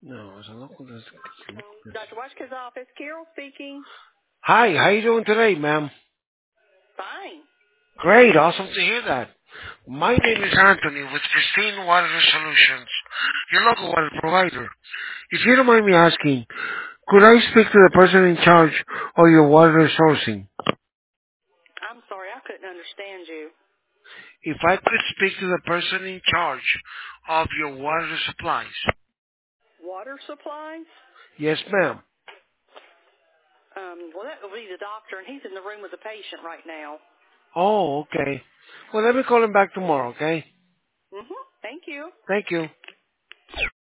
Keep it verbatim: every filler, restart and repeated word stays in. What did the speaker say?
No, eso no contesta. Doctor Washka's office, Carol speaking. Hi, how you doing today, ma'am? Fine. Great, awesome to hear that. My name is Anthony with Pristine Water Solutions, your local water provider. If you don't mind me asking, could I speak to the person in charge of your water sourcing? I'm sorry, I couldn't understand you. If I could speak to the person in charge of your water supplies. Water supplies? Yes, ma'am. Um, well, that will be the doctor, and he's in the room with the patient right now. Oh, okay. Well, let me call him back tomorrow, okay? Mm-hmm. Thank you. Thank you.